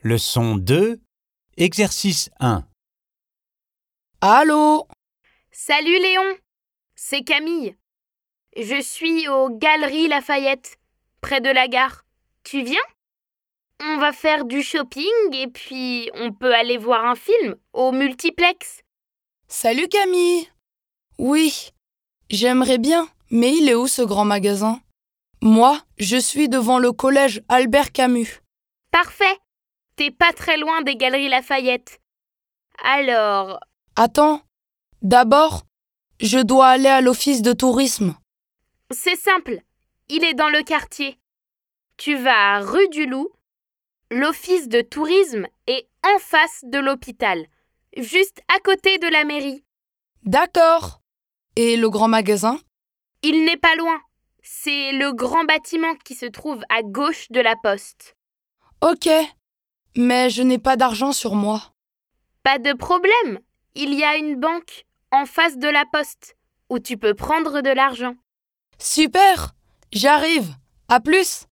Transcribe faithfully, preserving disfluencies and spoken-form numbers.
Leçon deux, exercice un. Allô? Salut Léon, c'est Camille. Je suis aux Galeries Lafayette, près de la gare. Tu viens? On va faire du shopping et puis on peut aller voir un film au multiplex. Salut Camille! Oui, j'aimerais bien, mais il est où ce grand magasin? Moi, je suis devant le collège Albert Camus. Parfait, t'es pas très loin des Galeries Lafayette. Alors, Attends, d'abord, je dois aller à l'office de tourisme. c'est simple, il est dans le quartier. Tu vas rue du Loup, l'office de tourisme est en face de l'hôpital, juste à côté de la mairie. D'accord. Et le grand magasin? Il n'est pas loin, c'est le grand bâtiment qui se trouve à gauche de la poste. Ok, mais je n'ai pas d'argent sur moi. Pas de problème, il y a une banque en face de la poste où tu peux prendre de l'argent. Super! J'arrive. À plus!